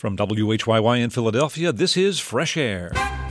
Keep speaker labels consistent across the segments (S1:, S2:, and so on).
S1: From WHYY in Philadelphia, this is Fresh Air.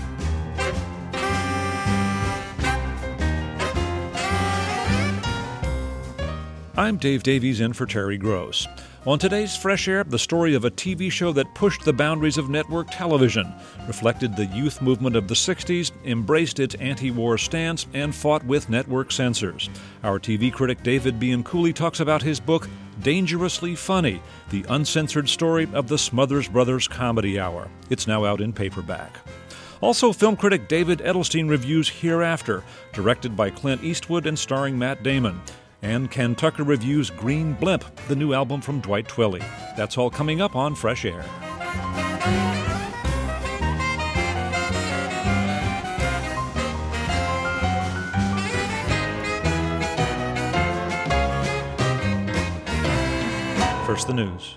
S1: I'm Dave Davies in for Terry Gross. On today's Fresh Air, the story of a TV show that pushed the boundaries of network television, reflected the youth movement of the 60s, embraced its anti-war stance, and fought with network censors. Our TV critic David Bianculli talks about his book, Dangerously Funny, the uncensored story of the Smothers Brothers Comedy Hour. It's now out in paperback. Also, film critic David Edelstein reviews Hereafter, directed by Clint Eastwood and starring Matt Damon. And Ken Tucker reviews Green Blimp, the new album from Dwight Twilley. That's all coming up on Fresh Air. First, the news.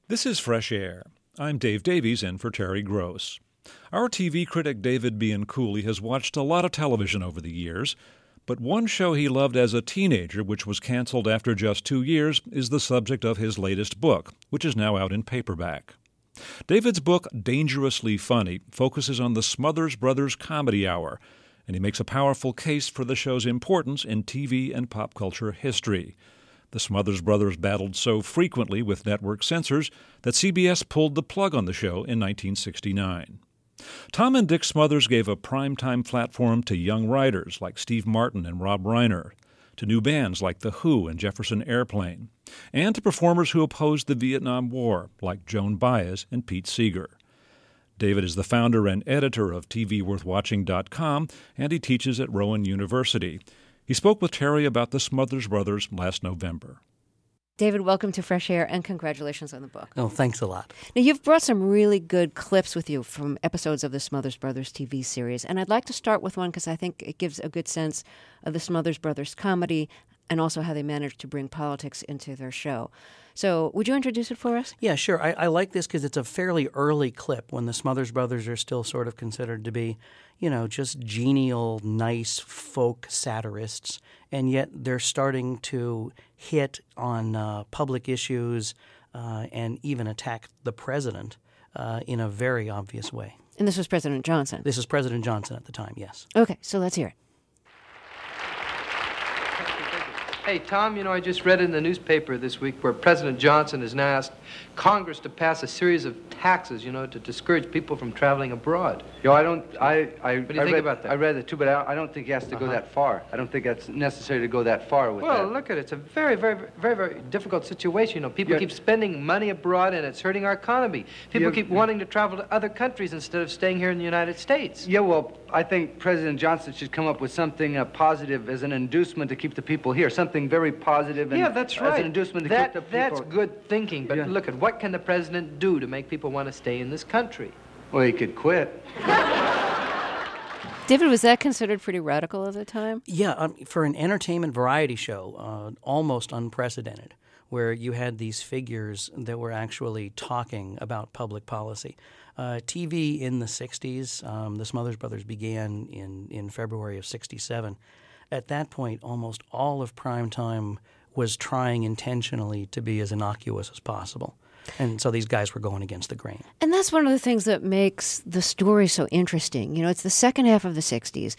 S1: This is Fresh Air. I'm Dave Davies in for Terry Gross. Our TV critic David Bianculli has watched a lot of television over the years, but one show he loved as a teenager, which was canceled after just 2 years, is the subject of his latest book, which is now out in paperback. David's book, Dangerously Funny, focuses on the Smothers Brothers Comedy Hour, and he makes a powerful case for the show's importance in TV and pop culture history. The Smothers Brothers battled so frequently with network censors that CBS pulled the plug on the show in 1969. Tom and Dick Smothers gave a primetime platform to young writers like Steve Martin and Rob Reiner, to new bands like The Who and Jefferson Airplane, and to performers who opposed the Vietnam War like Joan Baez and Pete Seeger. David is the founder and editor of TVWorthWatching.com, and he teaches at Rowan University. He spoke with Terry about the Smothers Brothers last November.
S2: David, welcome to Fresh Air, and congratulations on the book.
S3: Oh, thanks a lot.
S2: Now, you've brought some really good clips with you from episodes of the Smothers Brothers TV series, and I'd like to start with one because I think it gives a good sense of the Smothers Brothers comedy and also how they managed to bring politics into their show. So would you introduce it for us?
S3: Yeah, sure. I like this because it's a fairly early clip when the Smothers Brothers are still sort of considered to be, just genial, nice folk satirists, and yet they're starting to hit on public issues and even attack the president in a very obvious way.
S2: And this was President Johnson?
S3: This is President Johnson at the time, yes.
S2: Okay, so let's hear it.
S4: Hey, Tom, I just read in the newspaper this week where President Johnson has now asked Congress to pass a series of taxes, to discourage people from traveling abroad.
S5: I don't.
S4: What do you think about that?
S5: I read it too, but I don't think he has to go that far. I don't think that's necessary to go that far with that.
S4: Well, look at it. It's a very, very, very, very difficult situation. People keep spending money abroad, and it's hurting our economy. People keep wanting to travel to other countries instead of staying here in the United States.
S5: Yeah, well, I think President Johnson should come up with something positive as an inducement to keep the people here. Something very positive. And
S4: that's right.
S5: As an inducement to keep the people.
S4: That's good thinking. But look at what can the president do to make people want to stay in this country?
S5: Well, he could quit.
S2: David, was that considered pretty radical at the time?
S3: Yeah, for an entertainment variety show, almost unprecedented, where you had these figures that were actually talking about public policy. TV in the 60s, the Smothers Brothers began in February of 67. At that point, almost all of primetime was trying intentionally to be as innocuous as possible. And so these guys were going against the grain.
S2: And that's one of the things that makes the story so interesting. It's the second half of the 60s.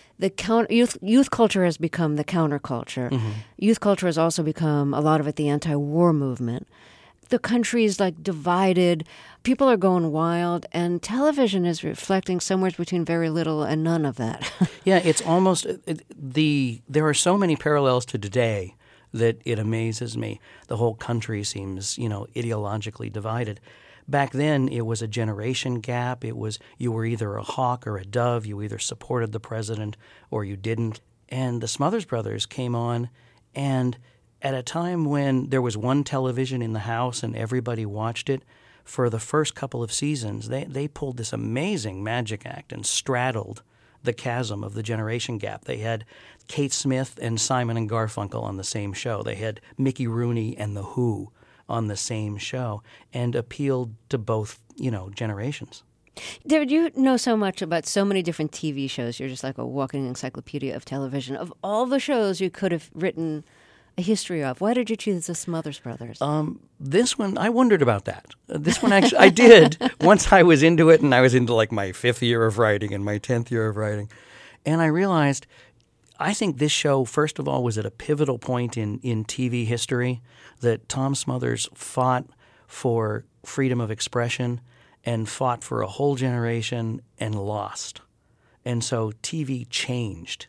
S2: The youth culture has become the counterculture. Mm-hmm. Youth culture has also become, a lot of it, the anti-war movement. The country's divided. People are going wild, and television is reflecting somewhere between very little and none of that.
S3: Yeah, it's almost there are so many parallels to today that it amazes me. The whole country seems, ideologically divided. Back then, it was a generation gap. It was you were either a hawk or a dove. You either supported the president or you didn't. And the Smothers Brothers came on, and at a time when there was one television in the house and everybody watched it, for the first couple of seasons, they pulled this amazing magic act and straddled the chasm of the generation gap. They had Kate Smith and Simon and Garfunkel on the same show. They had Mickey Rooney and The Who on the same show and appealed to both, generations.
S2: David, you know so much about so many different TV shows. You're just like a walking encyclopedia of television. Of all the shows you could have written a history of, why did you choose the Smothers Brothers?
S3: This one, I wondered about that. This one, actually, I did. Once I was into it, and I was into my 5th year of writing and my 10th year of writing. And I realized, I think this show, first of all, was at a pivotal point in TV history, that Tom Smothers fought for freedom of expression and fought for a whole generation and lost. And so TV changed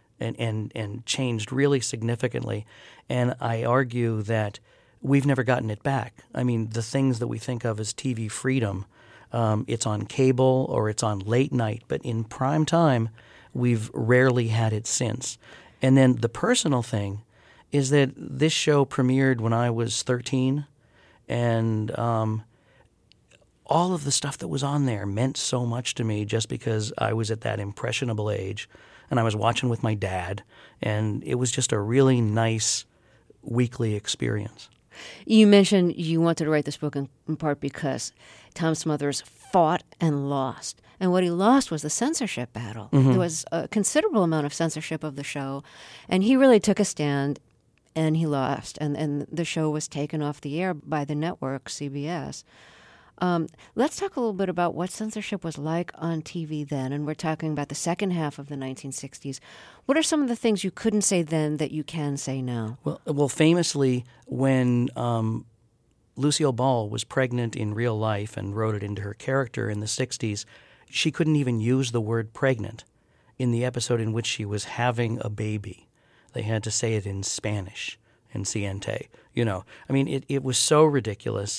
S3: and changed really significantly. And I argue that we've never gotten it back. I mean, the things that we think of as TV freedom, it's on cable or it's on late night, but in prime time, we've rarely had it since. And then the personal thing is that this show premiered when I was 13, and all of the stuff that was on there meant so much to me just because I was at that impressionable age, and I was watching with my dad, and it was just a really nice weekly experience.
S2: You mentioned you wanted to write this book in part because Tom Smothers fought and lost. And what he lost was the censorship battle. There was a considerable amount of censorship of the show, and he really took a stand, and he lost. And the show was taken off the air by the network, CBS. Let's talk a little bit about what censorship was like on TV then, and we're talking about the second half of the 1960s. What are some of the things you couldn't say then that you can say now?
S3: Well, famously, when Lucille Ball was pregnant in real life and wrote it into her character in the 60s, she couldn't even use the word pregnant in the episode in which she was having a baby. They had to say it in Spanish, in Ciente. I mean, it was so ridiculous.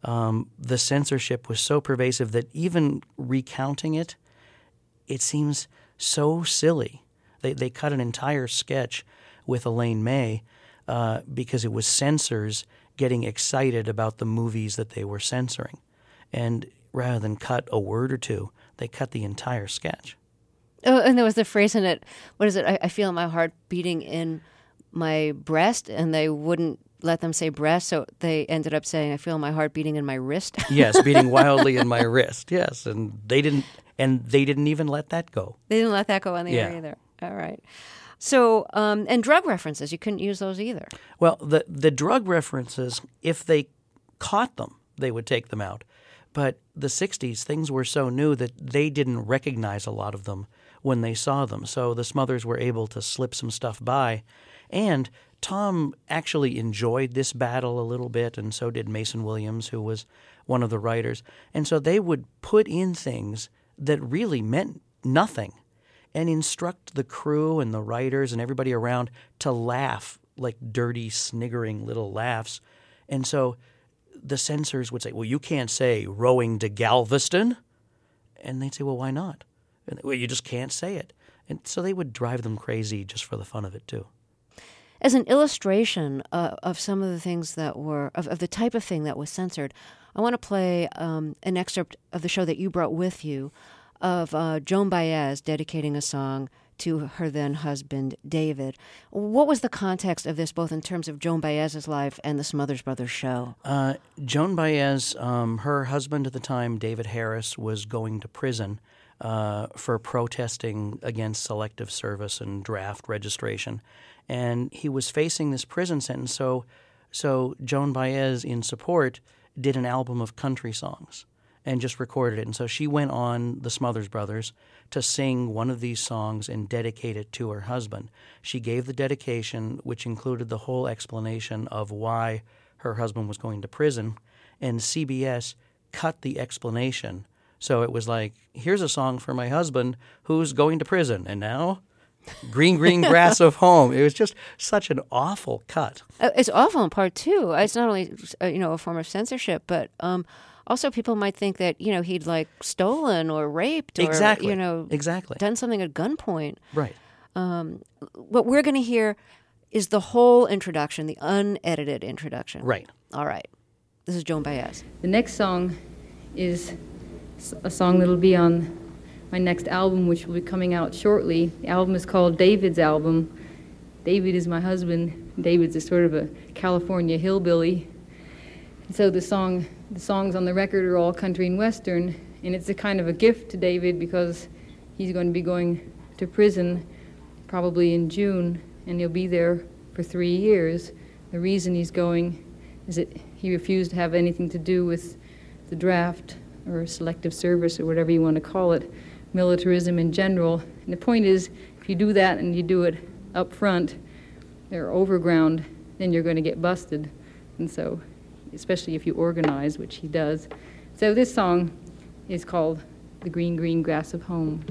S3: The censorship was so pervasive that even recounting it, it seems so silly. They cut an entire sketch with Elaine May because it was censors getting excited about the movies that they were censoring. And rather than cut a word or two, they cut the entire sketch.
S2: Oh, and there was the phrase in it, what is it? I feel my heart beating in my breast, and they wouldn't let them say breast, so they ended up saying, I feel my heart beating in my wrist.
S3: Yes, beating wildly in my wrist, yes. And they didn't even let that go.
S2: They didn't let that go on the air either. All right. So, and drug references, you couldn't use those either.
S3: Well, the drug references, if they caught them, they would take them out. But the 60s, things were so new that they didn't recognize a lot of them when they saw them. So the Smothers were able to slip some stuff by. And Tom actually enjoyed this battle a little bit, and so did Mason Williams, who was one of the writers. And so they would put in things that really meant nothing and instruct the crew and the writers and everybody around to laugh like dirty, sniggering little laughs. And so the censors would say, well, you can't say rowing to Galveston. And they'd say, well, why not? And, well, you just can't say it. And so they would drive them crazy just for the fun of it, too.
S2: As an illustration of some of the things that were, of the type of thing that was censored, I want to play an excerpt of the show that you brought with you of Joan Baez dedicating a song to her then husband, David. What was the context of this, both in terms of Joan Baez's life and the Smothers Brothers show?
S3: Joan Baez, her husband at the time, David Harris, was going to prison for protesting against selective service and draft registration. And he was facing this prison sentence, so Joan Baez, in support, did an album of country songs and just recorded it. And so she went on the Smothers Brothers to sing one of these songs and dedicate it to her husband. She gave the dedication, which included the whole explanation of why her husband was going to prison, and CBS cut the explanation. So it was like, here's a song for my husband who's going to prison, and now green, green grass of home. It was just such an awful cut.
S2: It's awful in part two. It's not only a form of censorship, but also people might think that he'd like stolen or raped or
S3: exactly
S2: done something at gunpoint.
S3: Right.
S2: What we're going to hear is the whole introduction, the unedited introduction.
S3: Right.
S2: All right. This is Joan Baez.
S6: The next song is a song that'll be on my next album, which will be coming out shortly. The album is called David's Album. David is my husband. David's a sort of a California hillbilly. And so the songs on the record are all country and western, and it's a kind of a gift to David because he's going to be going to prison probably in June, and he'll be there for 3 years. The reason he's going is that he refused to have anything to do with the draft or selective service or whatever you want to call it, militarism in general. And the point is, if you do that and you do it up front or overground, then you're going to get busted. And so, especially if you organize, which he does. So this song is called The Green, Green Grass of Home.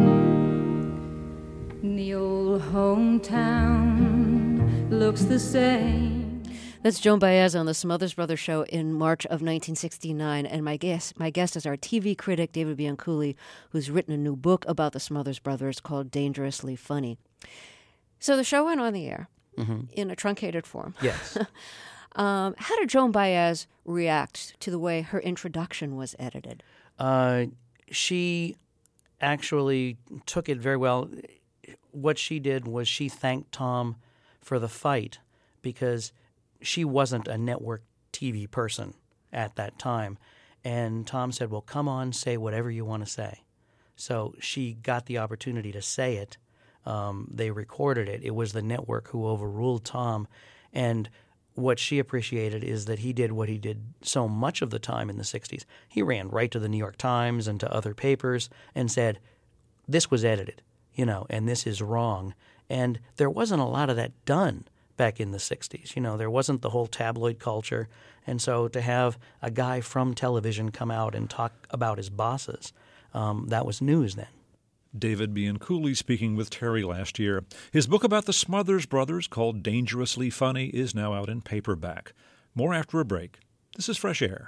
S6: The old hometown looks the same.
S2: That's Joan Baez on the Smothers Brothers show in March of 1969, and my guest is our TV critic, David Bianculli, who's written a new book about the Smothers Brothers called Dangerously Funny. So the show went on the air in a truncated form.
S3: Yes.
S2: How did Joan Baez react to the way her introduction was edited?
S3: She actually took it very well. What she did was she thanked Tom for the fight because she wasn't a network TV person at that time. And Tom said, well, come on, say whatever you want to say. So she got the opportunity to say it. They recorded it. It was the network who overruled Tom. And what she appreciated is that he did what he did so much of the time in the 60s. He ran right to the New York Times and to other papers and said, this was edited, and this is wrong. And there wasn't a lot of that done back in the 60s. There wasn't the whole tabloid culture. And so to have a guy from television come out and talk about his bosses, that was news then.
S1: David Bianculli speaking with Terry last year. His book about the Smothers Brothers, called Dangerously Funny, is now out in paperback. More after a break. This is Fresh Air.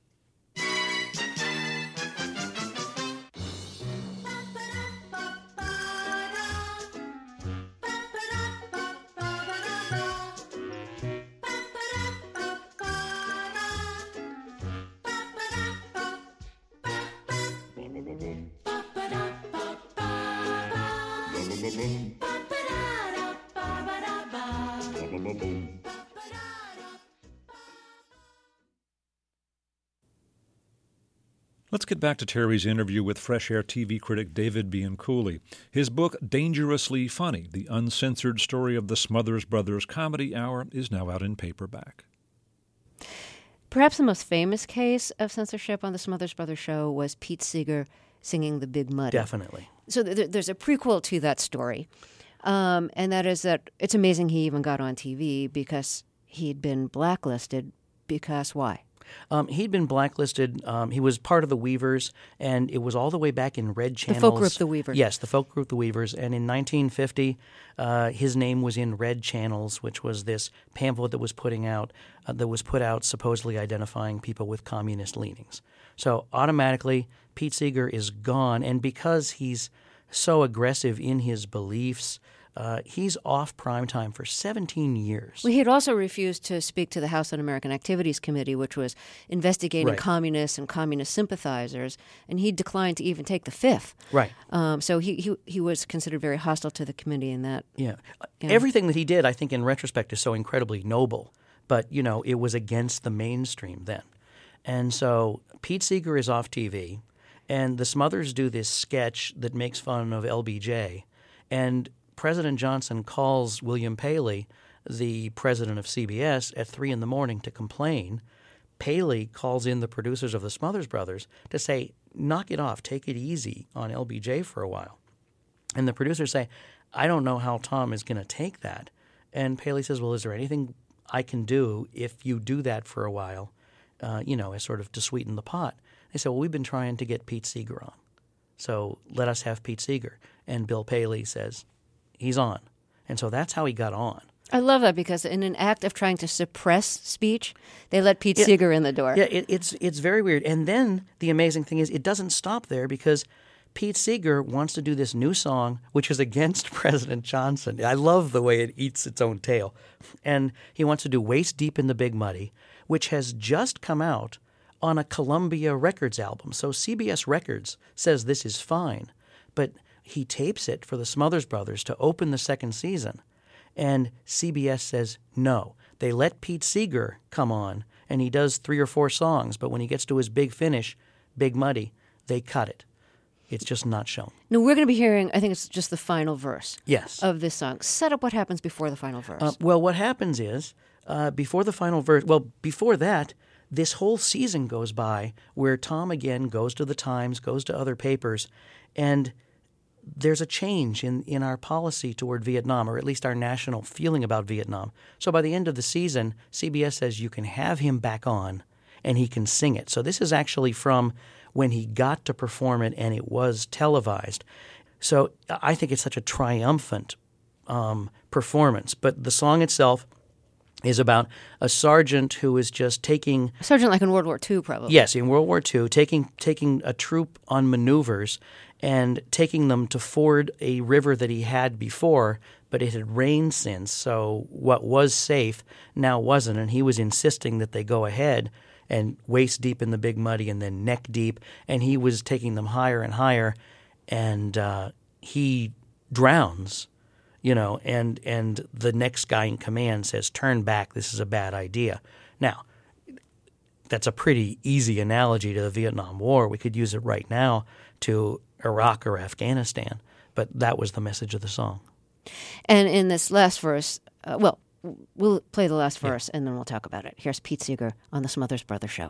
S1: Let's get back to Terry's interview with Fresh Air TV critic David Bianculli. His book, Dangerously Funny, The Uncensored Story of the Smothers Brothers Comedy Hour, is now out in paperback.
S2: Perhaps the most famous case of censorship on the Smothers Brothers show was Pete Seeger singing The Big Muddy.
S3: Definitely.
S2: So there's a prequel to that story, and that is that it's amazing he even got on TV because he'd been blacklisted. Because why?
S3: He'd been blacklisted. He was part of the Weavers, and it was all the way back in Red Channels.
S2: The folk group The Weavers.
S3: Yes, the folk group The Weavers. And in 1950, his name was in Red Channels, which was this pamphlet that was put out supposedly identifying people with communist leanings. So automatically, Pete Seeger is gone, and because he's so aggressive in his beliefs, he's off primetime for 17 years.
S2: Well, he had also refused to speak to the House Un-American Activities Committee, which was investigating
S3: Right.
S2: communists and communist sympathizers, and he declined to even take the fifth.
S3: Right.
S2: So he was considered very hostile to the committee in that.
S3: Yeah. Everything that he did, I think, in retrospect, is so incredibly noble. But, it was against the mainstream then. And so Pete Seeger is off TV, and the Smothers do this sketch that makes fun of LBJ. And President Johnson calls William Paley, the president of CBS, at 3 a.m. to complain. Paley calls in the producers of the Smothers Brothers to say, knock it off, take it easy on LBJ for a while. And the producers say, I don't know how Tom is going to take that. And Paley says, well, is there anything I can do if you do that for a while, as sort of to sweeten the pot? They said, well, we've been trying to get Pete Seeger on. So let us have Pete Seeger. And Bill Paley says, he's on. And so that's how he got on.
S2: I love that because in an act of trying to suppress speech, they let Pete Seeger in the door.
S3: Yeah, it's very weird. And then the amazing thing is it doesn't stop there because Pete Seeger wants to do this new song which is against President Johnson. I love the way it eats its own tail. And he wants to do Waist Deep in the Big Muddy, which has just come out on a Columbia Records album. So CBS Records says this is fine. But he tapes it for the Smothers Brothers to open the second season, and CBS says no. They let Pete Seeger come on, and he does 3 or 4 songs, but when he gets to his big finish, Big Muddy, they cut it. It's just not shown.
S2: Now, we're going to be hearing, I think it's just the final verse
S3: Yes.
S2: of this song. Set up what happens before the final verse.
S3: Well, what happens is, before the final verse, before that, this whole season goes by where Tom again goes to the Times, goes to other papers, and there's a change in our policy toward Vietnam, or at least our national feeling about Vietnam. So by the end of the season, CBS says you can have him back on and he can sing it. So this is actually from when he got to perform it and it was televised. So I think it's such a triumphant performance. But the song itself is about a sergeant who is just taking...
S2: A sergeant like in World War II, probably.
S3: Yes, in World War II, taking a troop on maneuvers and taking them to ford a river that he had before, but it had rained since, so what was safe now wasn't, and he was insisting that they go ahead and waist deep in the Big Muddy and then neck deep, and he was taking them higher and higher, and he drowns. and the next guy in command says, turn back, this is a bad idea. Now, that's a pretty easy analogy to the Vietnam War. We could use it right now to Iraq or Afghanistan, but that was the message of the song.
S2: And in this last verse, we'll play the last verse and then we'll talk about it. Here's Pete Seeger on the Smothers Brothers Show.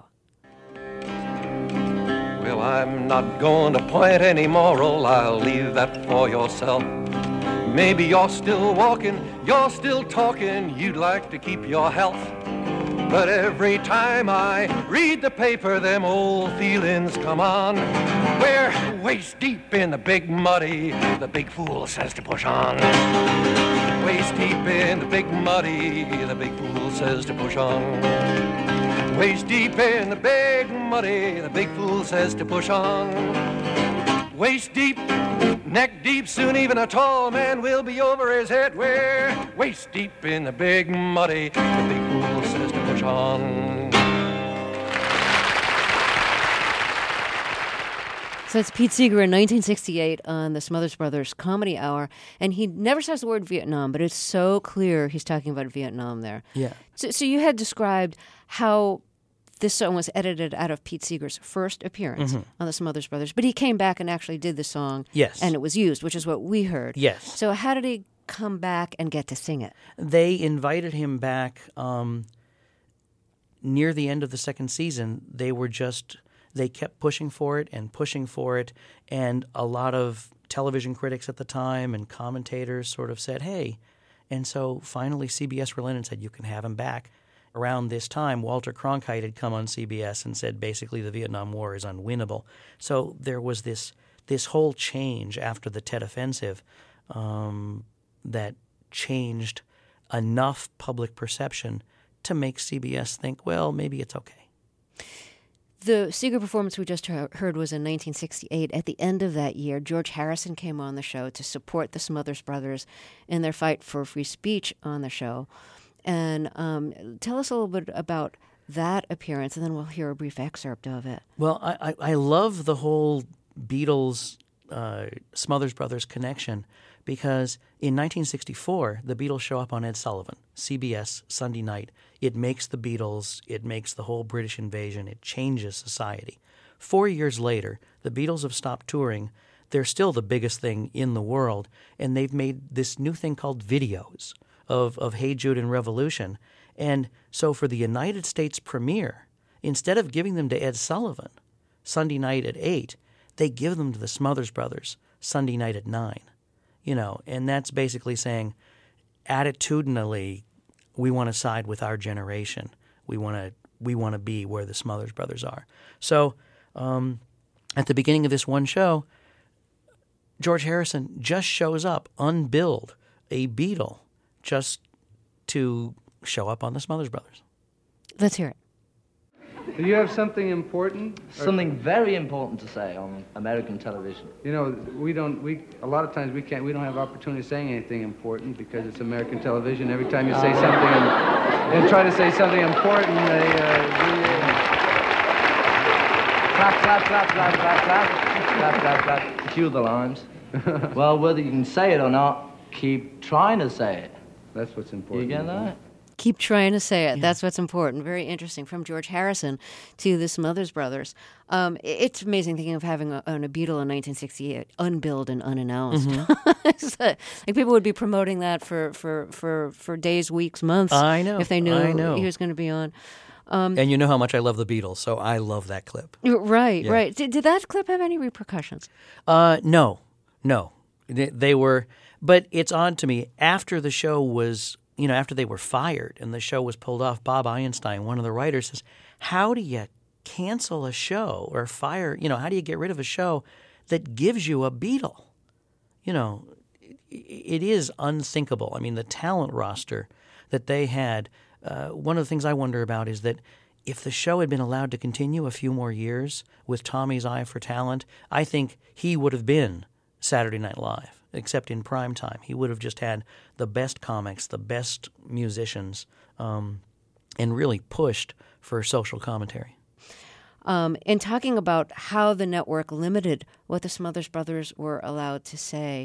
S7: Well, I'm not going to point any moral, I'll leave that for yourself. Maybe you're still walking, you're still talking, you'd like to keep your health. But every time I read the paper, them old feelings come on. We're waist deep in the big muddy, the big fool says to push on. Waist deep in the big muddy, the big fool says to push on. Waist deep in the big muddy, the big fool says to push on. Waist deep, neck deep, soon even a tall man will be over his head. We're waist deep in the big muddy, the big fool says to push on.
S2: So it's Pete Seeger in 1968 on the Smothers Brothers Comedy Hour, and he never says the word Vietnam, but it's so clear he's talking about Vietnam there.
S3: Yeah.
S2: So you had described how this song was edited out of Pete Seeger's first appearance on the Smothers Brothers, but he came back and actually did the song.
S3: Yes.
S2: And it was used, which is what we heard.
S3: Yes.
S2: So how did he come back and get to sing it?
S3: They invited him back near the end of the second season. They kept pushing for it, and a lot of television critics at the time and commentators sort of said, hey. And so finally CBS relented and said, you can have him back. Around this time, Walter Cronkite had come on CBS and said basically the Vietnam War is unwinnable. So there was this whole change after the Tet Offensive that changed enough public perception to make CBS think, well, maybe it's okay.
S2: The Seeger performance we just heard was in 1968. At the end of that year, George Harrison came on the show to support the Smothers Brothers in their fight for free speech on the show. And tell us a little bit about that appearance, and then we'll hear a brief excerpt of it.
S3: Well, I love the whole Beatles Smothers Brothers connection because in 1964, the Beatles show up on Ed Sullivan, CBS, Sunday night. It makes the Beatles, it makes the whole British invasion, it changes society. 4 years later, the Beatles have stopped touring. They're still the biggest thing in the world, and they've made this new thing called videos of Hey Jude and Revolution. And so for the United States premiere, instead of giving them to Ed Sullivan Sunday night at 8, they give them to the Smothers Brothers Sunday night at 9. And that's basically saying attitudinally we want to side with our generation. We want to be where the Smothers Brothers are. So at the beginning of this one show, George Harrison just shows up unbilled, a Beatle, just to show up on the Smothers Brothers.
S2: Let's hear it.
S4: Do you have something important?
S8: Something very important to say on American television.
S4: A lot of times we don't have opportunity of saying anything important because it's American television. Every time you say something and try to say something important, they
S8: clap, clap, clap, clap, clap, clap, clap, clap, clap. Cue the lines. Well, whether you can say it or not, keep trying to say it.
S4: That's what's important.
S8: You get that?
S2: Keep trying to say it. Yeah. That's what's important. Very interesting. From George Harrison to the Smothers Brothers. It's amazing thinking of having a Beatle in 1968, unbilled and unannounced. Mm-hmm. Like people would be promoting that for days, weeks, months.
S3: I know.
S2: If they knew he was going to be on.
S3: And you know how much I love the Beatles, so I love that clip.
S2: Right, yeah. Right. Did that clip have any repercussions?
S3: No. They were, but it's odd to me. After the show was, after they were fired and the show was pulled off, Bob Einstein, one of the writers, says, how do you cancel a show or fire, how do you get rid of a show that gives you a Beatle? It is unthinkable. I mean, the talent roster that they had, one of the things I wonder about is that if the show had been allowed to continue a few more years with Tommy's eye for talent, I think he would have been Saturday Night Live, except in prime time. He would have just had the best comics, the best musicians, and really pushed for social commentary.
S2: In talking about how the network limited what the Smothers Brothers were allowed to say,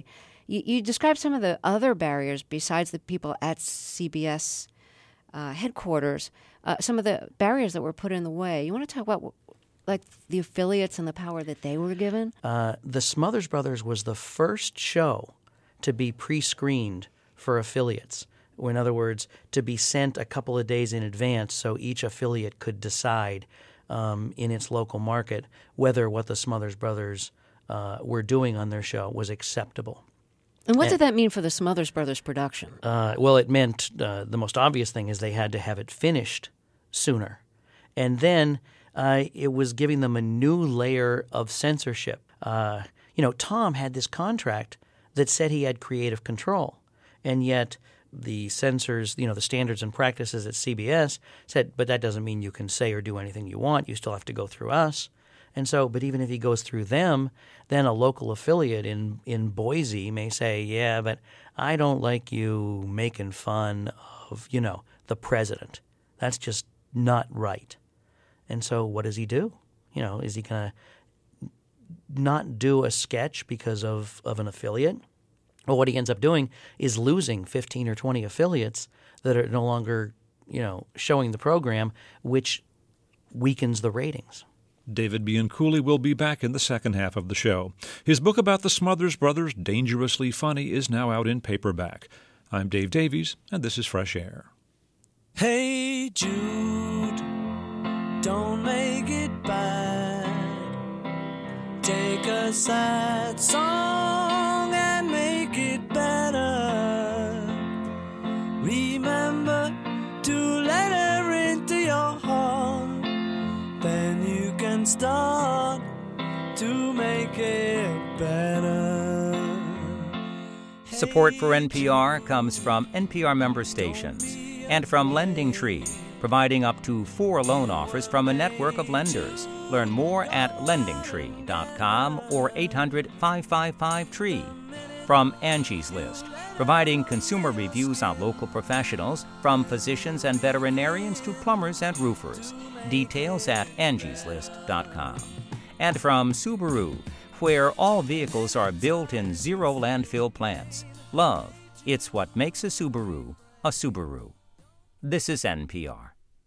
S2: You describe some of the other barriers besides the people at CBS headquarters, some of the barriers that were put in the way. You want to talk about like the affiliates and the power that they were given?
S3: The Smothers Brothers was the first show to be pre-screened for affiliates. In other words, to be sent a couple of days in advance so each affiliate could decide in its local market whether what the Smothers Brothers were doing on their show was acceptable.
S2: And what did that mean for the Smothers Brothers production?
S3: Well, it meant the most obvious thing is they had to have it finished sooner. And then it was giving them a new layer of censorship. Tom had this contract that said he had creative control, and yet the censors, the standards and practices at CBS said, but that doesn't mean you can say or do anything you want. You still have to go through us. And so, but even if he goes through them, then a local affiliate in Boise may say, yeah, but I don't like you making fun of, the president. That's just not right. And so what does he do? Is he going to not do a sketch because of an affiliate? Well, what he ends up doing is losing 15 or 20 affiliates that are no longer, showing the program, which weakens the ratings.
S1: David Bianculli will be back in the second half of the show. His book about the Smothers Brothers, Dangerously Funny, is now out in paperback. I'm Dave Davies, and this is Fresh Air.
S9: Hey Jude, don't make it bad. Take a sad song and make it better. Remember to let her into your heart. Then you can start to make it better.
S10: Support for NPR comes from NPR member stations and from LendingTree, providing up to 4 loan offers from a network of lenders. Learn more at lendingtree.com or 800-555-TREE. From Angie's List, providing consumer reviews on local professionals, from physicians and veterinarians to plumbers and roofers. Details at angieslist.com. And from Subaru, where all vehicles are built in zero landfill plants. Love, it's what makes a Subaru a Subaru. This is NPR.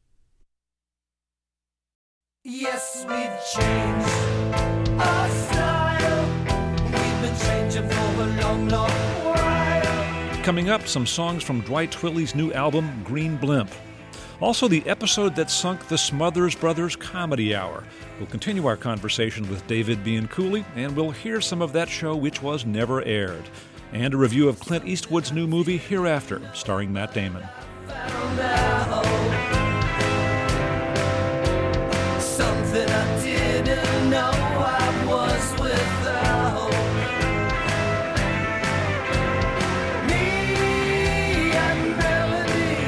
S9: Yes, we've changed our style. We've been changing for a long, long while.
S1: Coming up, some songs from Dwight Twilley's new album, Green Blimp. Also, the episode that sunk the Smothers Brothers Comedy Hour. We'll continue our conversation with David Bianculli, and we'll hear some of that show which was never aired. And a review of Clint Eastwood's new movie, Hereafter, starring Matt Damon.
S9: Something I didn't know I was without. Me and melody,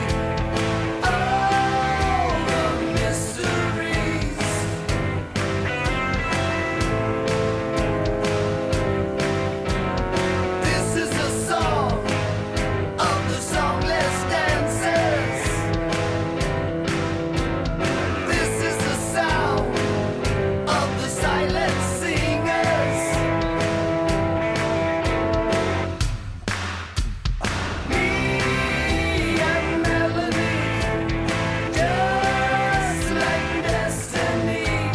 S9: all the mysteries. This is a song of the songless dancers. This is the sound of the silent singers. Me and melody, just like destiny.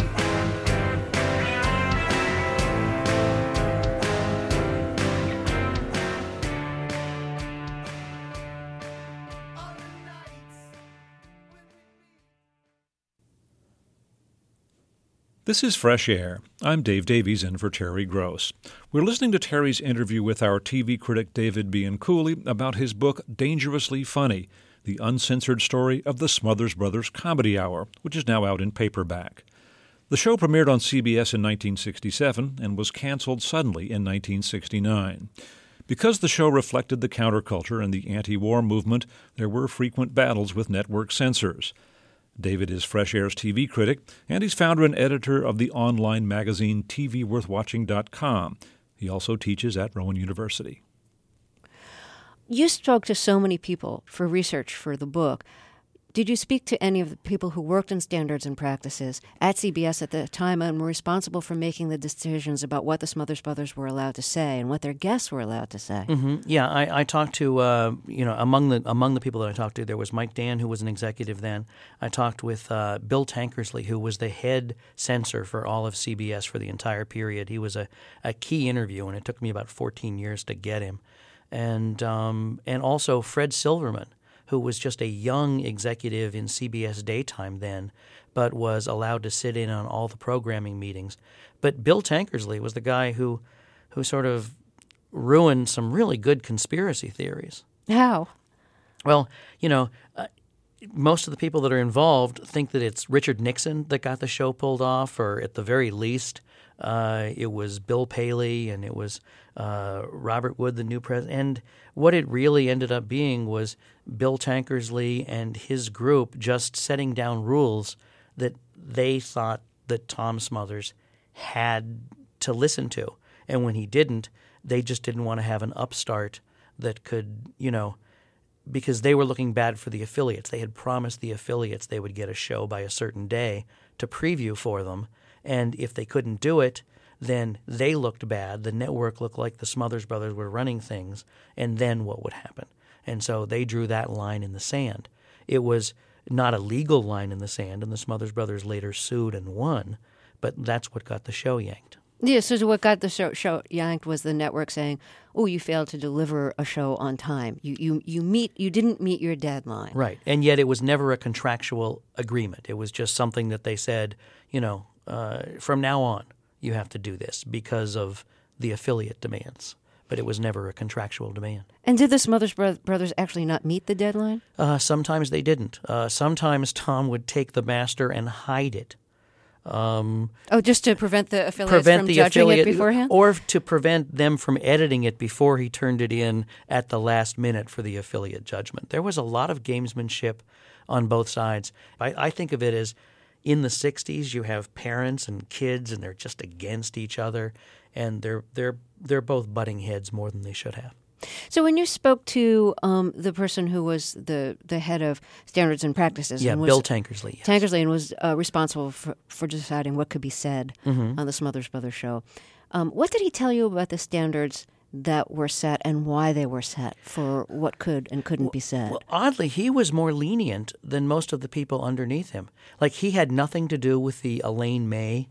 S9: On the nights when we
S1: This is Fresh Air. I'm Dave Davies in for Terry Gross. We're listening to Terry's interview with our TV critic David Bianculli about his book Dangerously Funny, the uncensored story of the Smothers Brothers Comedy Hour, which is now out in paperback. The show premiered on CBS in 1967 and was canceled suddenly in 1969. Because the show reflected the counterculture and the anti-war movement, there were frequent battles with network censors. David is Fresh Air's TV critic, and he's founder and editor of the online magazine TVWorthWatching.com. He also teaches at Rowan University.
S2: You spoke to so many people for research for the book. Did you speak to any of the people who worked in standards and practices at CBS at the time and were responsible for making the decisions about what the Smothers Brothers were allowed to say and what their guests were allowed to say?
S3: Mm-hmm. Yeah, I talked to among the people that I talked to, there was Mike Dan, who was an executive then. I talked with Bill Tankersley, who was the head censor for all of CBS for the entire period. He was a key interview, and it took me about 14 years to get him. And also Fred Silverman, who was just a young executive in CBS daytime then, but was allowed to sit in on all the programming meetings. But Bill Tankersley was the guy who sort of ruined some really good conspiracy theories.
S2: How?
S3: Well, most of the people that are involved think that it's Richard Nixon that got the show pulled off, or at the very least, it was Bill Paley and it was Robert Wood, the new president. And what it really ended up being was Bill Tankersley and his group just setting down rules that they thought that Tom Smothers had to listen to. And when he didn't, they just didn't want to have an upstart that could, because they were looking bad for the affiliates. They had promised the affiliates they would get a show by a certain day to preview for them. And if they couldn't do it, then they looked bad. The network looked like the Smothers Brothers were running things. And then what would happen? And so they drew that line in the sand. It was not a legal line in the sand, and the Smothers Brothers later sued and won, but that's what got the show yanked.
S2: Yeah, so what got the show yanked was the network saying, "Oh, you failed to deliver a show on time. You didn't meet your deadline."
S3: Right, and yet it was never a contractual agreement. It was just something that they said, from now on, you have to do this because of the affiliate demands. But it was never a contractual demand.
S2: And did the Smothers Brothers actually not meet the deadline?
S3: Sometimes they didn't. Sometimes Tom would take the master and hide it.
S2: Just to prevent the affiliates from judging it beforehand?
S3: Or to prevent them from editing it before he turned it in at the last minute for the affiliate judgment. There was a lot of gamesmanship on both sides. I think of it as in the 60s you have parents and kids and they're just against each other, and they're both butting heads more than they should have.
S2: So when you spoke to the person who was the head of standards and practices,
S3: Bill Tankersley. Yes.
S2: Tankersley, and was responsible for deciding what could be said on the Smothers Brothers show, what did he tell you about the standards that were set and why they were set for what could and couldn't be said?
S3: Well, oddly, he was more lenient than most of the people underneath him. Like, he had nothing to do with the Elaine May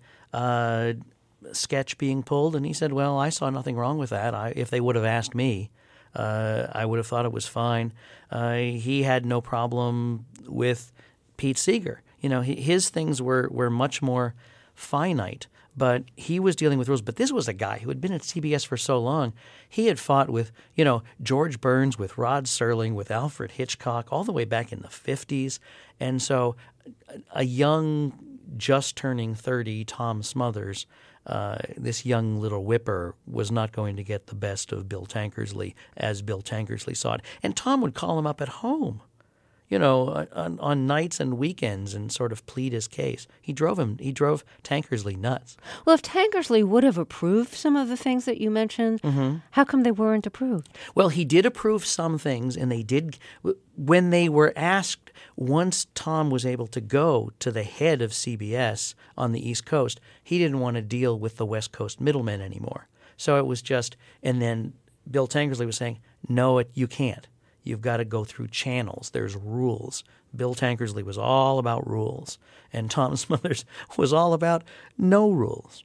S3: sketch being pulled, and he said, well, I saw nothing wrong with that. If they would have asked me, I would have thought it was fine. He had no problem with Pete Seeger. His things were much more finite, but he was dealing with rules. But this was a guy who had been at CBS for so long. He had fought with, George Burns, with Rod Serling, with Alfred Hitchcock, all the way back in the 50s. And so a young, just turning 30 Tom Smothers, this young little whipper, was not going to get the best of Bill Tankersley as Bill Tankersley saw it. And Tom would call him up at home, on nights and weekends and sort of plead his case. He drove Tankersley nuts.
S2: Well, if Tankersley would have approved some of the things that you mentioned, how come they weren't approved?
S3: Well, he did approve some things, and they did. When they were asked, once Tom was able to go to the head of CBS on the East Coast, he didn't want to deal with the West Coast middlemen anymore. So it was just, and then Bill Tankersley was saying, no, you can't. You've got to go through channels. There's rules. Bill Tankersley was all about rules, and Tom Smothers was all about no rules.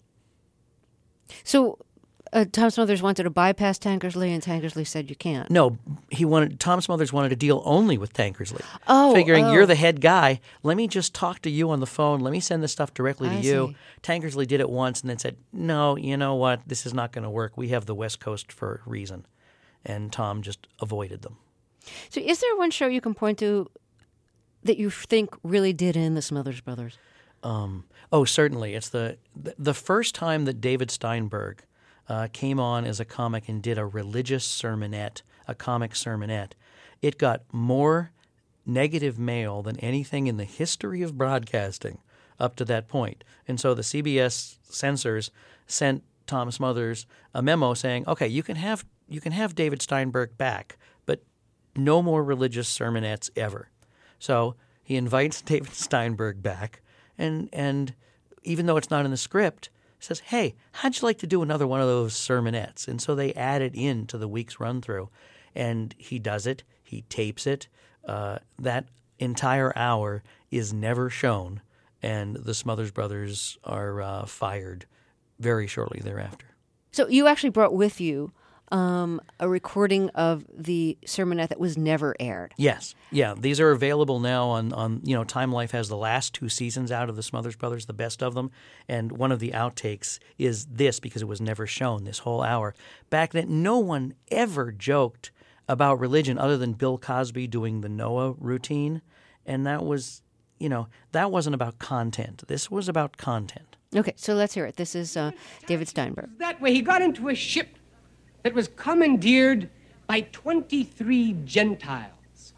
S2: So Tom Smothers wanted to bypass Tankersley, and Tankersley said you can't.
S3: No, Tom Smothers wanted to deal only with Tankersley. Figuring you're the head guy, let me just talk to you on the phone. Let me send the stuff directly to you. Tankersley did it once and then said, no, you know what? This is not going to work. We have the West Coast for a reason. And Tom just avoided them.
S2: So is there one show you can point to that you think really did end the Smothers Brothers?
S3: Certainly. It's the first time that David Steinberg came on as a comic and did a religious sermonette, a comic sermonette. It got more negative mail than anything in the history of broadcasting up to that point. And so the CBS censors sent Tom Smothers a memo saying, okay, you can have David Steinberg back, but no more religious sermonettes ever. So He invites David Steinberg back, and even though it's not in the script, says, hey, how'd you like to do another one of those sermonettes? And so they add it into the week's run-through. And he does it. He tapes it. That entire hour is never shown, and the Smothers Brothers are fired very shortly thereafter.
S2: So you actually brought with you a recording of the sermonette that was never aired.
S3: Yes. Yeah. These are available now on Time Life has the last 2 seasons out of the Smothers Brothers, the best of them. And one of the outtakes is this, because it was never shown, this whole hour. Back then, no one ever joked about religion other than Bill Cosby doing the Noah routine. And that was, that wasn't about content. This was about content.
S2: Okay, so let's hear it. This is David Steinberg.
S11: That way, he got into a ship that was commandeered by 23 Gentiles.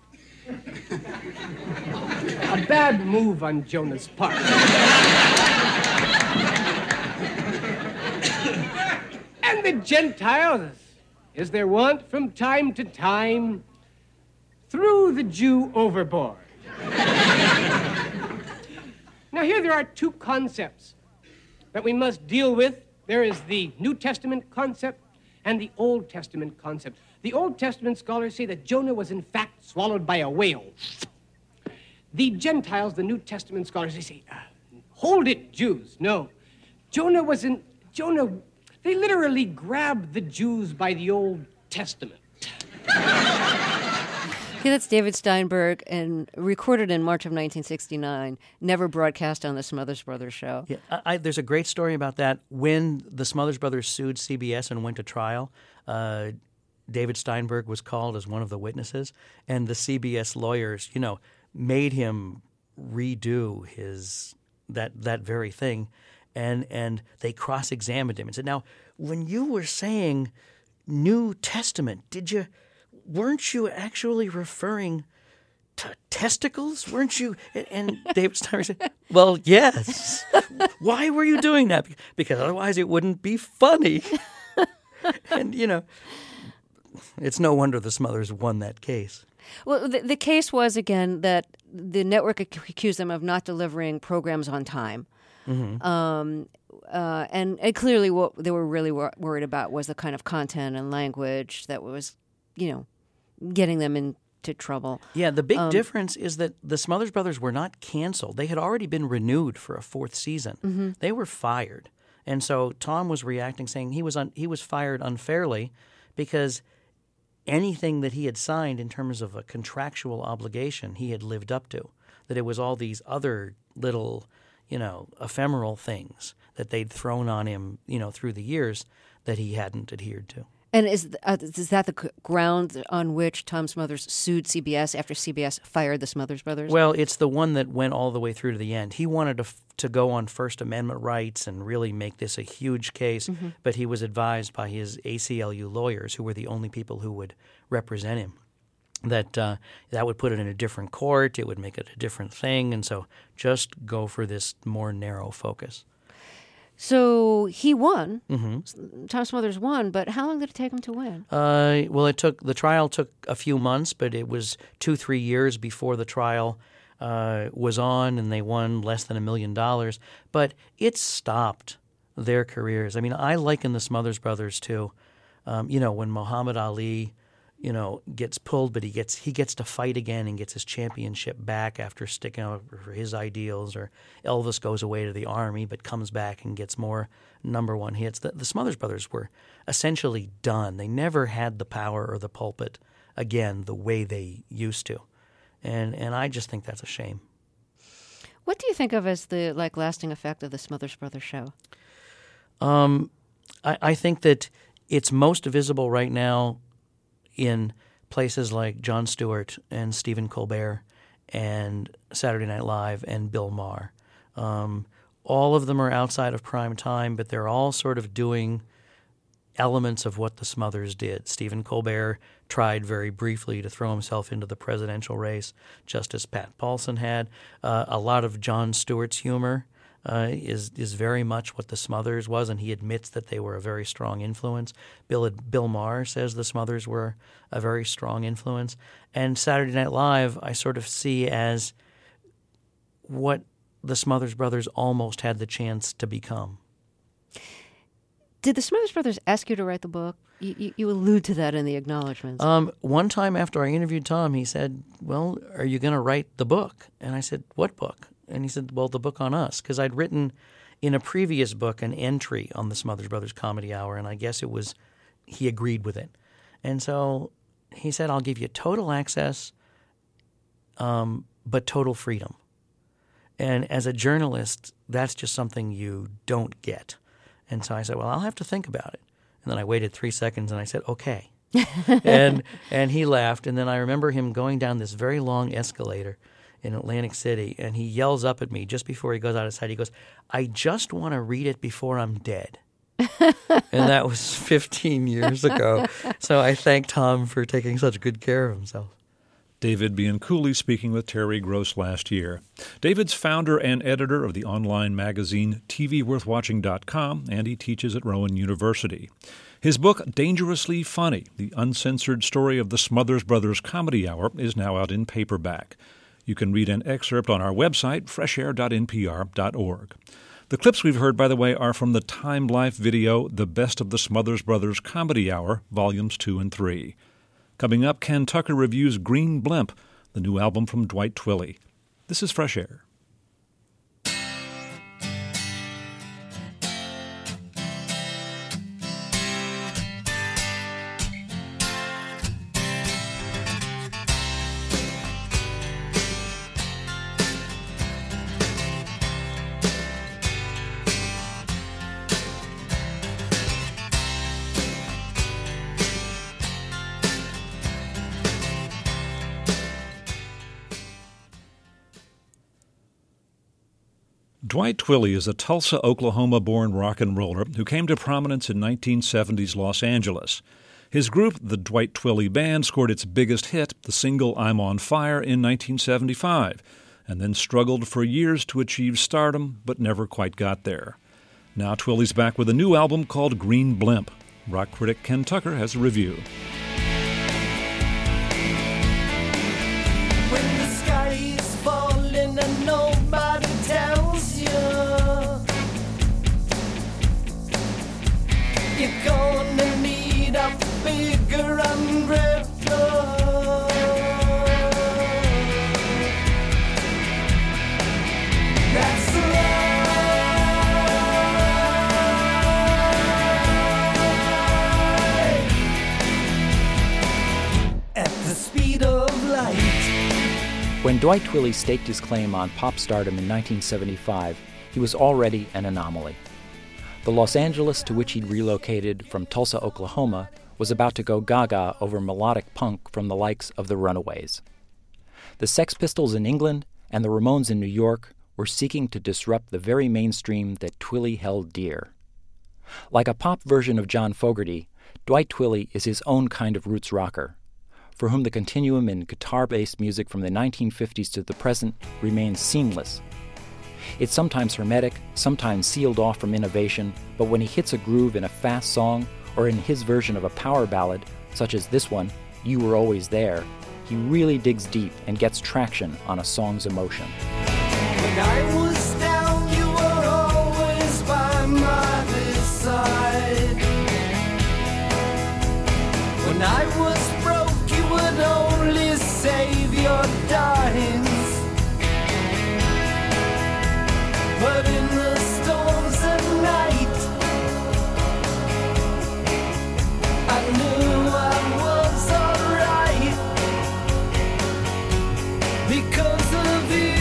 S11: A bad move on Jonah's part. And the Gentiles, as their wont from time to time, threw the Jew overboard. Now here there are 2 concepts that we must deal with. There is the New Testament concept and the Old Testament concept. The Old Testament scholars say that Jonah was in fact swallowed by a whale. The Gentiles, the New Testament scholars, they say, hold it, Jews. No. Jonah, they literally grabbed the Jews by the Old Testament.
S2: Okay, that's David Steinberg, and recorded in March of 1969, never broadcast on the Smothers Brothers show.
S3: Yeah, there's a great story about that. When the Smothers Brothers sued CBS and went to trial, David Steinberg was called as one of the witnesses, and the CBS lawyers, made him redo that very thing, and they cross-examined him and said, now, when you were saying New Testament, weren't you actually referring to testicles? Weren't you? And David Steinberg said, well, yes. Why were you doing that? Because otherwise it wouldn't be funny. And, it's no wonder the Smothers won that case.
S2: Well, the case was, again, that the network accused them of not delivering programs on time. Mm-hmm. And clearly what they were really worried about was the kind of content and language that was, getting them into trouble.
S3: Yeah, the big difference is that the Smothers Brothers were not canceled. They had already been renewed for a 4th season. Mm-hmm. They were fired. And so Tom was reacting, saying he was fired unfairly because anything that he had signed in terms of a contractual obligation he had lived up to, that it was all these other little, ephemeral things that they'd thrown on him, through the years that he hadn't adhered to.
S2: And is that the ground on which Tom Smothers sued CBS after CBS fired the Smothers Brothers?
S3: Well, it's the one that went all the way through to the end. He wanted to go on First Amendment rights and really make this a huge case, mm-hmm. but he was advised by his ACLU lawyers, who were the only people who would represent him, that would put it in a different court, it would make it a different thing, and so just go for this more narrow focus.
S2: So he won.
S3: Mm-hmm.
S2: Tom Smothers won, but how long did it take him to win?
S3: Well, the trial took a few months, but it was 2-3 years before the trial was on, and they won less than $1 million. But it stopped their careers. I mean, I liken the Smothers Brothers to, when Muhammad Ali, gets pulled, but he gets to fight again and gets his championship back after sticking out for his ideals, or Elvis goes away to the army but comes back and gets more number 1 hits. The Smothers Brothers were essentially done. They never had the power or the pulpit again the way they used to, and I just think that's a shame.
S2: What do you think of as the lasting effect of the Smothers Brothers show?
S3: I think that it's most visible right now in places like Jon Stewart and Stephen Colbert and Saturday Night Live and Bill Maher. All of them are outside of prime time, but they're all sort of doing elements of what the Smothers did. Stephen Colbert tried very briefly to throw himself into the presidential race, just as Pat Paulson had. A lot of Jon Stewart's humor is very much what the Smothers was, and he admits that they were a very strong influence. Bill Maher says the Smothers were a very strong influence. And Saturday Night Live I sort of see as what the Smothers Brothers almost had the chance to become.
S2: Did the Smothers Brothers ask you to write the book? You allude to that in the acknowledgments.
S3: One time after I interviewed Tom, he said, well, are you going to write the book? And I said, what book? And he said, well, the book on us, because I'd written in a previous book an entry on the Smothers Brothers Comedy Hour, and I guess it was he agreed with it. And so he said, I'll give you total access, but total freedom. And as a journalist, that's just something you don't get. And so I said, well, I'll have to think about it. And then I waited 3 seconds and I said, okay. and he laughed. And then I remember him going down this very long escalator in Atlantic City, and he yells up at me just before he goes out of sight. He goes, I just want to read it before I'm dead. And that was 15 years ago. So I thank Tom for taking such good care of himself.
S1: David Bianculli speaking with Terry Gross last year. David's founder and editor of the online magazine TVWorthWatching.com, and he teaches at Rowan University. His book, Dangerously Funny, The Uncensored Story of the Smothers Brothers Comedy Hour, is now out in paperback. You can read an excerpt on our website, freshair.npr.org. The clips we've heard, by the way, are from the Time Life video, The Best of the Smothers Brothers Comedy Hour, Volumes 2 and 3. Coming up, Ken Tucker reviews Green Blimp, the new album from Dwight Twilley. This is Fresh Air. Dwight Twilley is a Tulsa, Oklahoma-born rock and roller who came to prominence in 1970s Los Angeles. His group, the Dwight Twilley Band, scored its biggest hit, the single I'm on Fire, in 1975, and then struggled for years to achieve stardom, but never quite got there. Now Twilley's back with a new album called Green Blimp. Rock critic Ken Tucker has a review.
S9: When the sky is falling and nobody tells you, you're gonna need a bigger umbrella. That's life. At the speed of light.
S12: When Dwight Twilley staked his claim on pop stardom in 1975, he was already an anomaly. The Los Angeles to which he'd relocated from Tulsa, Oklahoma, was about to go gaga over melodic punk from the likes of the Runaways. The Sex Pistols in England and the Ramones in New York were seeking to disrupt the very mainstream that Twilley held dear. Like a pop version of John Fogerty, Dwight Twilley is his own kind of roots rocker, for whom the continuum in guitar-based music from the 1950s to the present remains seamless. It's sometimes hermetic, sometimes sealed off from innovation, but when he hits a groove in a fast song or in his version of a power ballad, such as this one, You Were Always There, he really digs deep and gets traction on a song's emotion.
S9: When I was down, you were always by my side. When I was broke, you would only save your dimes. But in the storms at night, I knew I was alright because of you.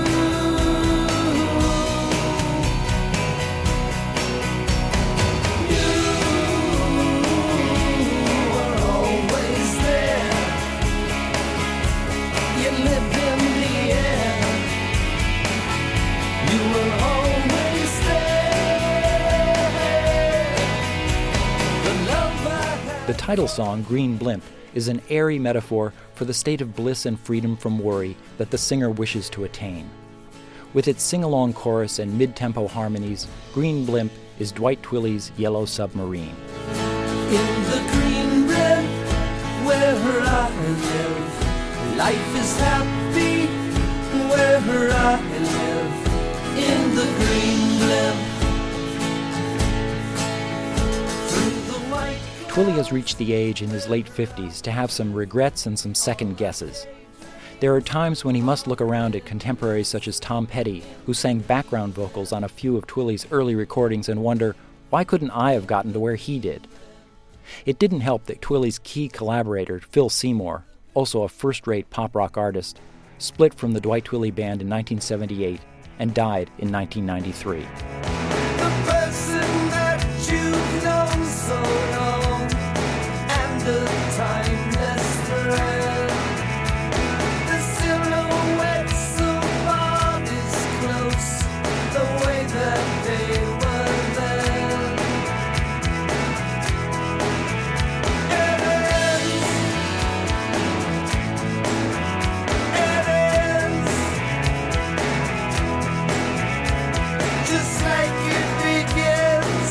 S12: The title song, Green Blimp, is an airy metaphor for the state of bliss and freedom from worry that the singer wishes to attain. With its sing-along chorus and mid-tempo harmonies, Green Blimp is Dwight Twilley's Yellow Submarine.
S9: In the green blimp where I live, life is happy where I live.
S12: Twilly has reached the age in his late 50s to have some regrets and some second guesses. There are times when he must look around at contemporaries such as Tom Petty, who sang background vocals on a few of Twilly's early recordings, and wonder, why couldn't I have gotten to where he did? It didn't help that Twilly's key collaborator, Phil Seymour, also a first-rate pop-rock artist, split from the Dwight Twilley Band in 1978 and died in 1993.
S9: The person that you've known so long, and the timeless thread, the silhouettes of bodies close, the way that they were then. It ends, just like it begins,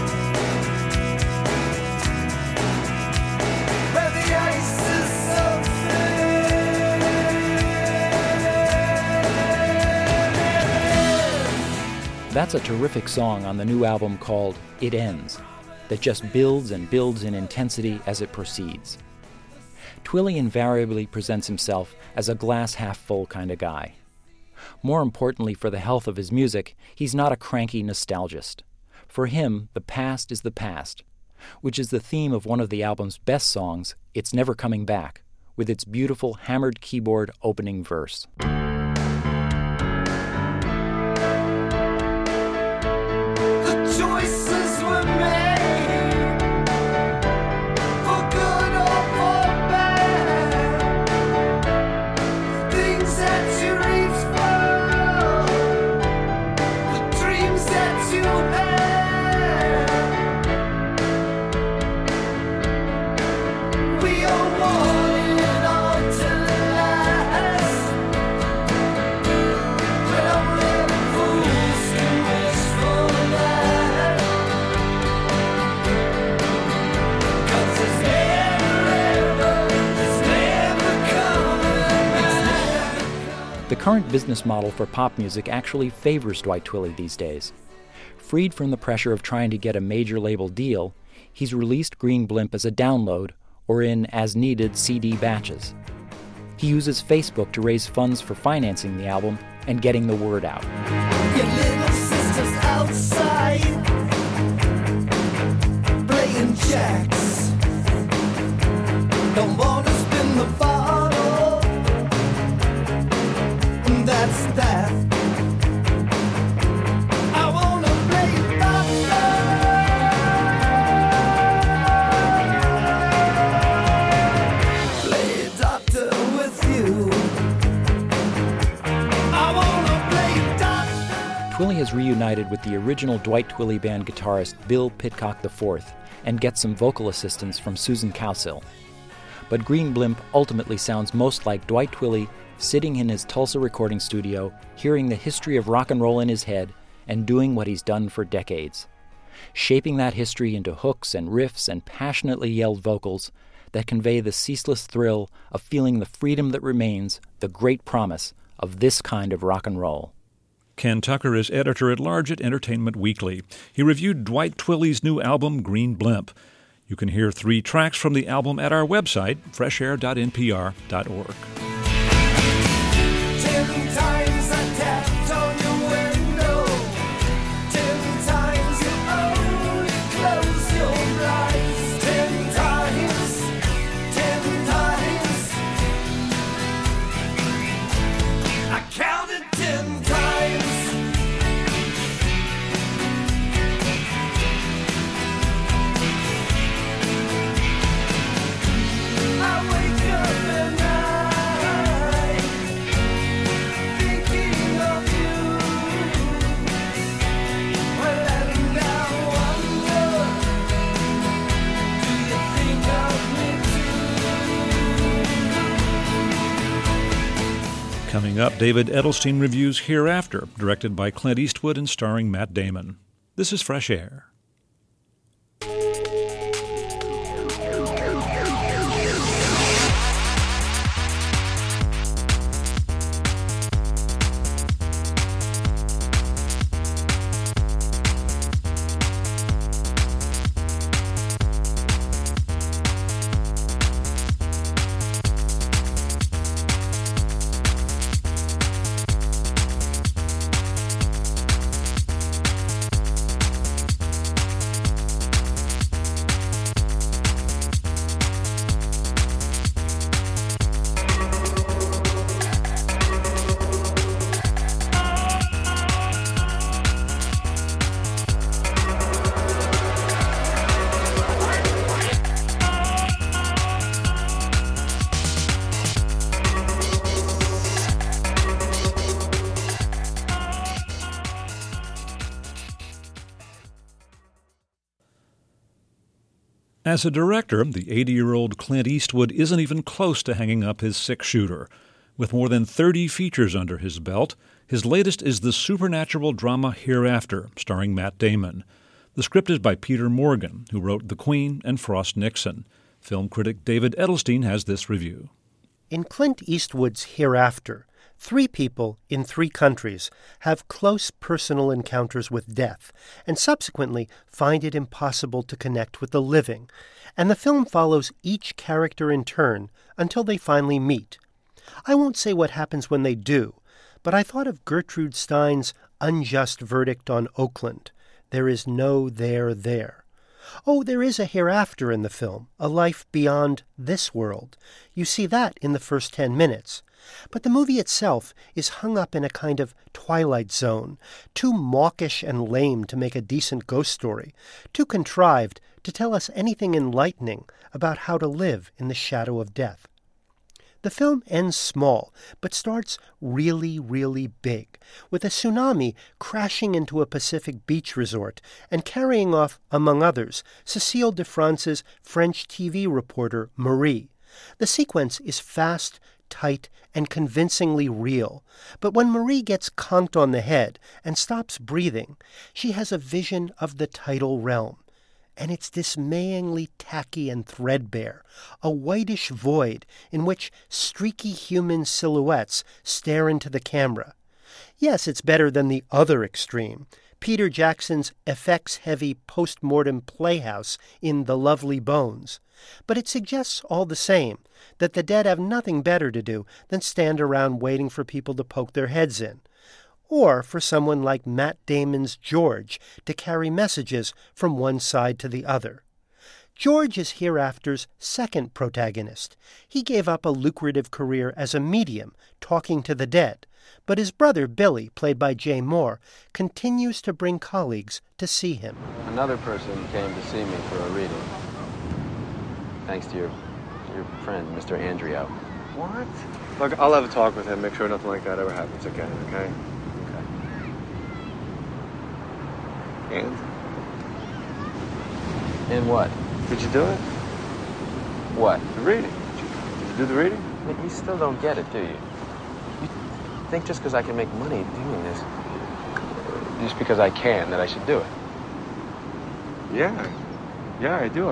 S9: where the ice is so thin.
S12: That's a terrific song on the new album called It Ends, that just builds and builds in intensity as it proceeds. Twilly invariably presents himself as a glass-half-full kind of guy. More importantly for the health of his music, he's not a cranky nostalgist. For him, the past is the past, which is the theme of one of the album's best songs, It's Never Coming Back, with its beautiful hammered keyboard opening verse.
S9: The choices were made, for good or for bad. Things that you reach for, the dreams that you had. We all want it all to last, but only fools can wish for that. 'Cause it's never coming back.
S12: The current business model for pop music actually favors Dwight Twilley these days. Freed from the pressure of trying to get a major label deal, he's released Green Blimp as a download or in as-needed CD batches. He uses Facebook to raise funds for financing the album and getting the word out.
S9: Your little sister's outside, playing jacks. Don't wanna spin the bottle, and that's that. I wanna play doctor, play doctor with you. I wanna play doctor.
S12: Twilley has reunited with the original Dwight Twilley Band guitarist Bill Pitcock IV and gets some vocal assistance from Susan Cowsill. But Green Blimp ultimately sounds most like Dwight Twilley sitting in his Tulsa recording studio, hearing the history of rock and roll in his head, and doing what he's done for decades. Shaping that history into hooks and riffs and passionately yelled vocals that convey the ceaseless thrill of feeling the freedom that remains, the great promise of this kind of rock and roll.
S1: Ken Tucker is editor-at-large at Entertainment Weekly. He reviewed Dwight Twilley's new album, Green Blimp. You can hear 3 tracks from the album at our website, freshair.npr.org.
S9: 10 times I tapped on your window, 10 times you only close your eyes, 10 times, 10 times. I counted 10 times. I wake up at night thinking of you. Well, let now wonder, do you think of me too?
S1: Coming up, David Edelstein reviews Hereafter, directed by Clint Eastwood and starring Matt Damon. This is Fresh Air. As a director, the 80-year-old Clint Eastwood isn't even close to hanging up his six-shooter. With more than 30 features under his belt, his latest is the supernatural drama Hereafter, starring Matt Damon. The script is by Peter Morgan, who wrote The Queen and Frost Nixon. Film critic David Edelstein has this review.
S13: In Clint Eastwood's Hereafter, 3 people in 3 countries have close personal encounters with death and subsequently find it impossible to connect with the living, and the film follows each character in turn until they finally meet. I won't say what happens when they do, but I thought of Gertrude Stein's unjust verdict on Oakland. There is no there. Oh, there is a hereafter in the film, a life beyond this world. You see that in the first 10 minutes. But the movie itself is hung up in a kind of Twilight Zone, too mawkish and lame to make a decent ghost story, too contrived to tell us anything enlightening about how to live in the shadow of death. The film ends small, but starts really, really big, with a tsunami crashing into a Pacific beach resort and carrying off, among others, Cécile de France's French TV reporter Marie. The sequence is fast, tight, and convincingly real, but when Marie gets conked on the head and stops breathing, she has a vision of the tidal realm. And it's dismayingly tacky and threadbare, a whitish void in which streaky human silhouettes stare into the camera. Yes, it's better than the other extreme, Peter Jackson's effects-heavy post-mortem playhouse in The Lovely Bones, but it suggests all the same that the dead have nothing better to do than stand around waiting for people to poke their heads in, or for someone like Matt Damon's George to carry messages from one side to the other. George is Hereafter's second protagonist. He gave up a lucrative career as a medium, talking to the dead, but his brother Billy, played by Jay Moore, continues to bring colleagues to see him.
S14: Another person came to see me for a reading, thanks to your friend, Mr. Andrio.
S15: What? Look, I'll have a talk with him, make sure nothing like that ever happens again, okay? And?
S14: And what?
S15: Did you do it?
S14: What?
S15: The reading. Did you do the reading?
S14: But you still don't get it, do you? You think just because I can make money doing this, just because I can, that I should do it?
S15: Yeah, I do.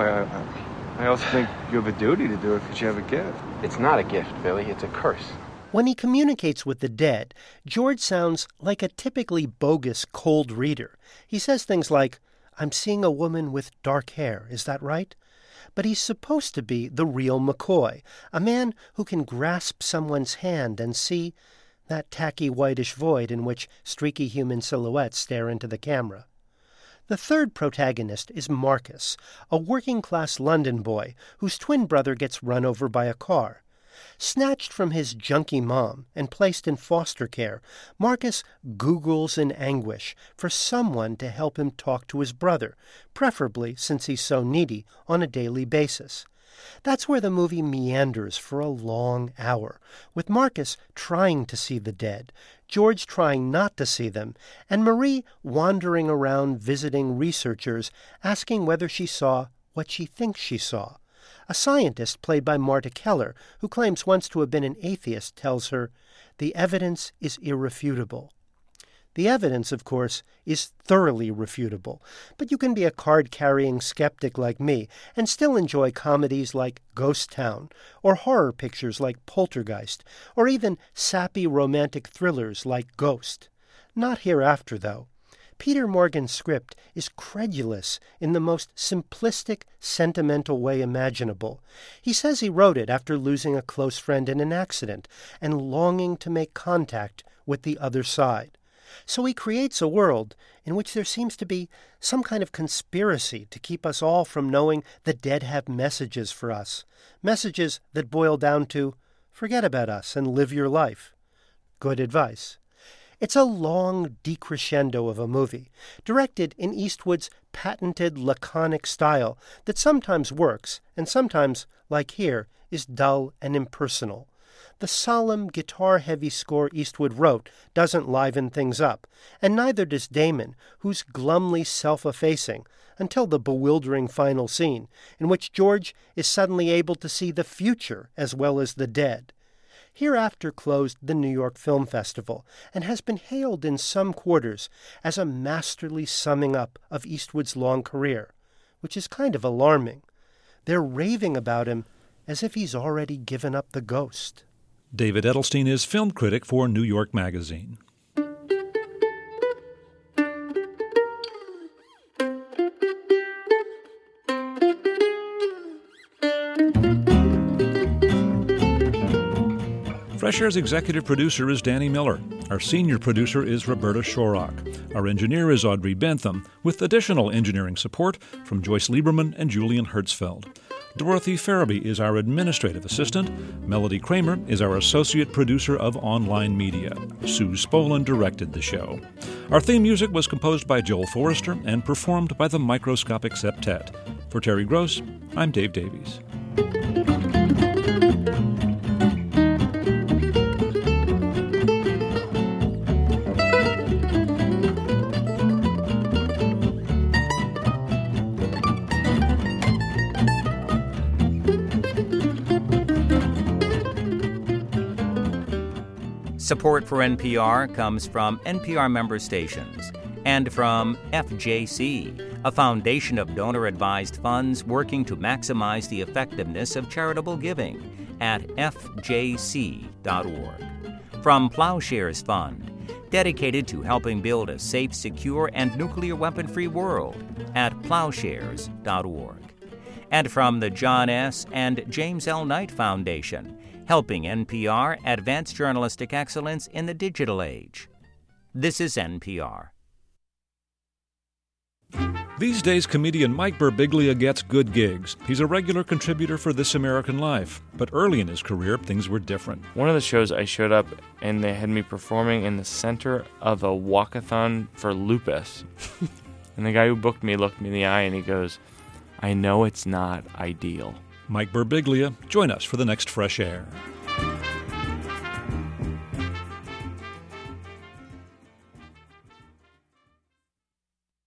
S15: I also think you have a duty to do it because you have a gift.
S14: It's not a gift, Billy. It's a curse.
S13: When he communicates with the dead, George sounds like a typically bogus cold reader. He says things like, "I'm seeing a woman with dark hair, is that right?" But he's supposed to be the real McCoy, a man who can grasp someone's hand and see that tacky whitish void in which streaky human silhouettes stare into the camera. The third protagonist is Marcus, a working-class London boy whose twin brother gets run over by a car. Snatched from his junkie mom and placed in foster care, Marcus Googles in anguish for someone to help him talk to his brother, preferably, since he's so needy, on a daily basis. That's where the movie meanders for a long hour, with Marcus trying to see the dead, George trying not to see them, and Marie wandering around visiting researchers, asking whether she saw what she thinks she saw. A scientist, played by Marta Keller, who claims once to have been an atheist, tells her, "The evidence is irrefutable." The evidence, of course, is thoroughly refutable, but you can be a card-carrying skeptic like me and still enjoy comedies like Ghost Town, or horror pictures like Poltergeist, or even sappy romantic thrillers like Ghost. Not Hereafter, though. Peter Morgan's script is credulous in the most simplistic, sentimental way imaginable. He says he wrote it after losing a close friend in an accident and longing to make contact with the other side. So he creates a world in which there seems to be some kind of conspiracy to keep us all from knowing the dead have messages for us. Messages that boil down to, forget about us and live your life. Good advice. It's a long decrescendo of a movie, directed in Eastwood's patented laconic style that sometimes works and sometimes, like here, is dull and impersonal. The solemn, guitar-heavy score Eastwood wrote doesn't liven things up, and neither does Damon, who's glumly self-effacing, until the bewildering final scene, in which George is suddenly able to see the future as well as the dead. Hereafter closed the New York Film Festival, and has been hailed in some quarters as a masterly summing up of Eastwood's long career, which is kind of alarming. They're raving about him as if he's already given up the ghost.
S1: David Edelstein is film critic for New York Magazine. Fresh Air's executive producer is Danny Miller. Our senior producer is Roberta Shorrock. Our engineer is Audrey Bentham, with additional engineering support from Joyce Lieberman and Julian Hertzfeld. Dorothy Farabee is our administrative assistant. Melody Kramer is our associate producer of online media. Sue Spolin directed the show. Our theme music was composed by Joel Forrester and performed by the Microscopic Septet. For Terry Gross, I'm Dave Davies.
S10: Support for NPR comes from NPR member stations and from FJC, a foundation of donor-advised funds working to maximize the effectiveness of charitable giving at fjc.org. From Plowshares Fund, dedicated to helping build a safe, secure, and nuclear weapon-free world at plowshares.org. And from the John S. and James L. Knight Foundation, helping NPR advance journalistic excellence in the digital age. This is NPR.
S1: These days, comedian Mike Birbiglia gets good gigs. He's a regular contributor for This American Life. But early in his career, things were different.
S16: One of the shows I showed up and they had me performing in the center of a walkathon for lupus. And the guy who booked me looked me in the eye and he goes, "I know it's not ideal."
S1: Mike Birbiglia, join us for the next Fresh Air.